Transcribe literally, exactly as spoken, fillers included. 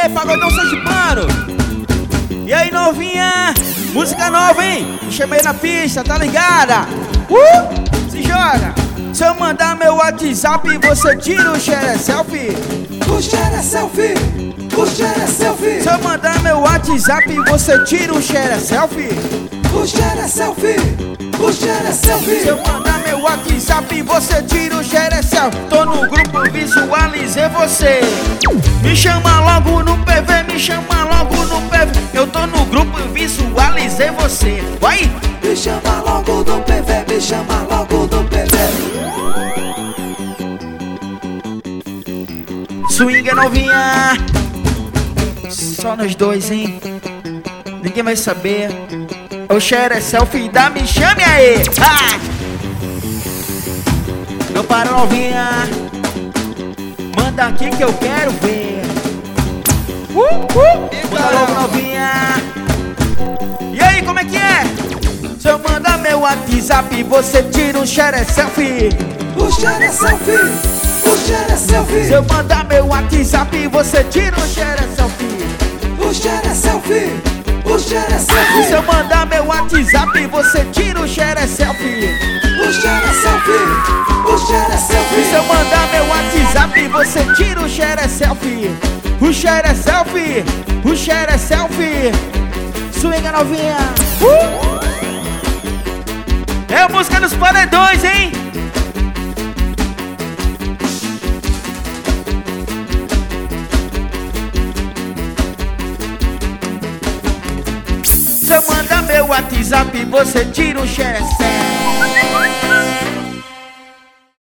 Aê, pagodão sergipano. E aí, novinha? Música nova, hein? Me chamei na pista, tá ligada? Uh! Se joga. Se eu mandar meu WhatsApp, você tira o share selfie. O share selfie, o share selfie. Se eu mandar meu WhatsApp, você tira o share selfie. O share selfie, o share selfie. Se eu mandar meu WhatsApp, você tira o share selfie. Tô no grupo, visualizei você. Me chama logo no P V, me chama logo no P V. Eu tô no grupo, visualizei você. Vai! Me chama logo no P V, me chama logo no P V. Swing é novinha, só nós dois, hein? Ninguém vai saber. O share selfie da Me Chame aí. Ah! Meu para novinha, manda aqui que eu quero ver. Uh, uh. Manda logo novinha. E aí, como é que é? Se eu mandar meu WhatsApp, você tira um share selfie. O share selfie, o share selfie. Se eu mandar meu WhatsApp, você tira um share selfie. O share selfie, o share selfie. Se eu mandar meu WhatsApp, você tira o share selfie. O share selfie, o share selfie. Se eu mandar meu WhatsApp, você tira o share selfie. O share selfie, o share selfie. Swing novinha. Uh! É a música dos paredões, hein? Se eu mandar meu WhatsApp, você tira o share selfie.